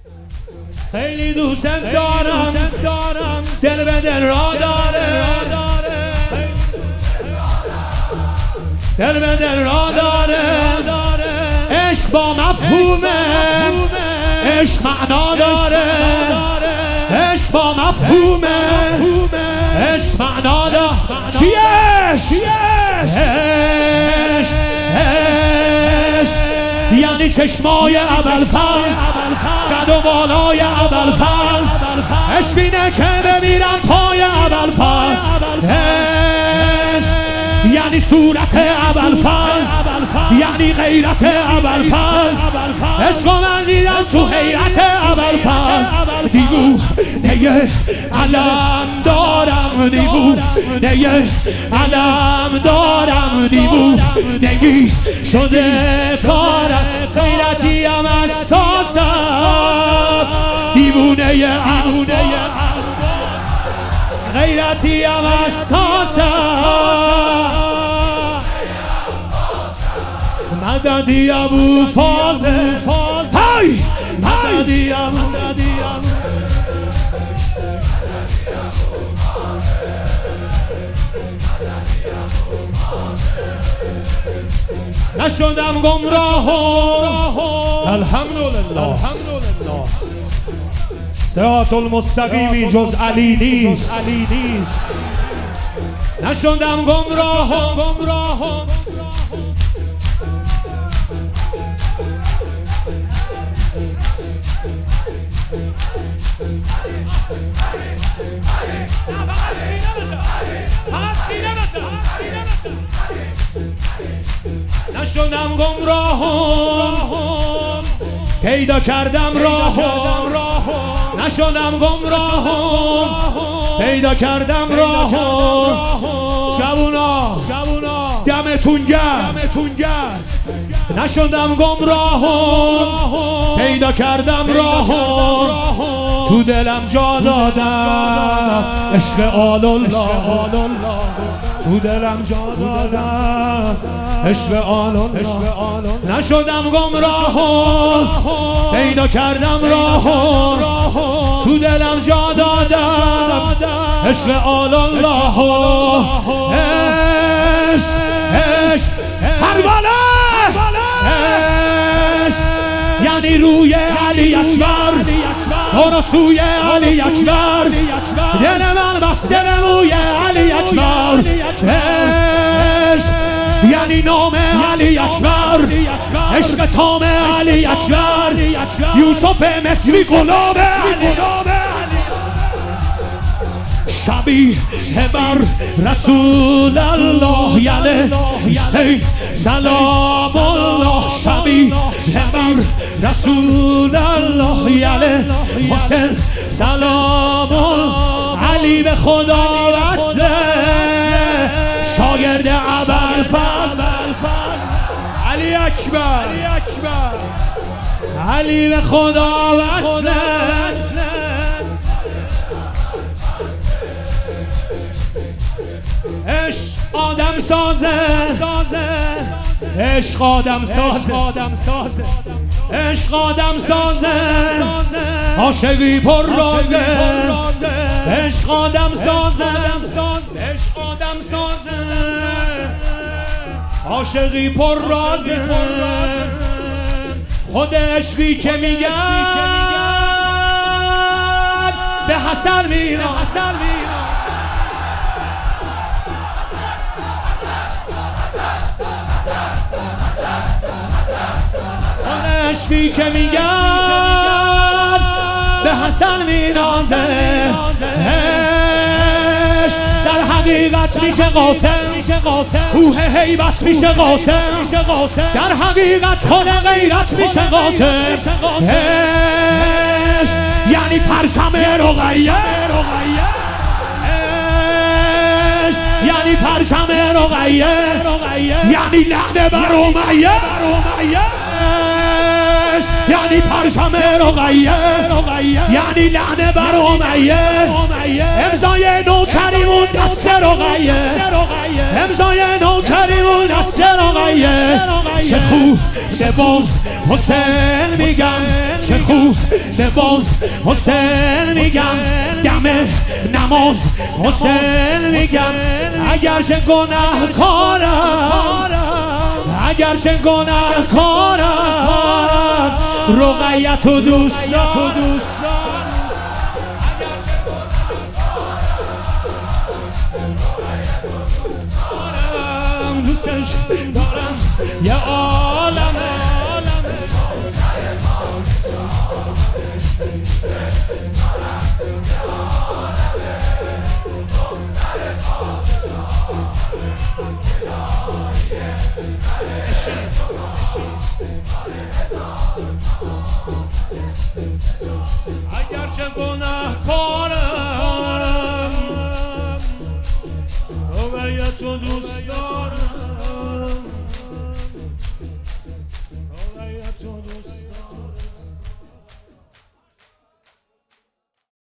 خیلی دوست دارم دل به دل را داره دل به دل را داره عشق با مفهومه عشق معنا داره عشق با مفهومه عشق معنا داره چیه عشق یعنی چشمای ابوالفضل قد و بالای ابوالفضل عشق اینه که بمیرم پای ابوالفضل عشق یعنی صورت ابوالفضل یعنی غیرت ابوالفضل عشق من دیدم تو حیرت ابوالفضل دیوونه علم دارم دیوونه علم دارم دیوونگی شده کارم غیرتیم اساسم دیوونه غیرتیم اساسم مددی ابو فاضل های مددی نشدم گمراه الحمدلله صراط المستقیمی جز علی نیست نشدم گمراه نشدم گمراه پیدا کردم راه نشدم گمراه پیدا کردم راه جوونا دمتون گرم نشدم گمراه پیدا کردم راه تو دلم جا دادم عشق آل الله تو دلم جا دادم عشق آل الله نشدم گمراه پیدا کردم راه تو دلم جا دادم عشق آل الله عشق هر بالا یعنی روی علی اکبر برو سوی علی اکبر دل من بسته به موی علی اکبر عشق یعنی نام علی اکبر عشق تام علی اکبر یوسف مصری غلام علی شبیه بر رسول الله یله سلام الله شبیه بر رسول الله یله حسین سلام علی به خدا وصله شاگرد ابوالفضل علی اکبر علی به خدا وصله عشق آدم سازه عشق آدم سازه عشق آدم سازه عاشقی پر رازه عشق آدم سازه عشق آدم سازه عاشقی پر رازه خود عشقی که میگن به حسن میرن عشقی که میگن به حسن مینازه عشق در حقیقت میشه قاسم کوه هیبت میشه قاسم در حقیقت خود غیرت میشه قاسم عشق یعنی پرچم رقیه یعنی پرچم رقیه یعنی لعنه بر امیه یعنی پرچم رقیه یعنی لعنه بر امیه امضای نوکریمون دست رقیه امضای نوکریمون دست رقیه چه خوب به باز حسین میگم چه خوب به باز حسین میگم دم نماز حسین میگم اگرچه گناهکارم اگرچه گناهکارم رقیت و دوست دارم دوستش دارم یه عالمه اگرچه گناهکارم رقیت و دوست دارم رقیت و دوست دارم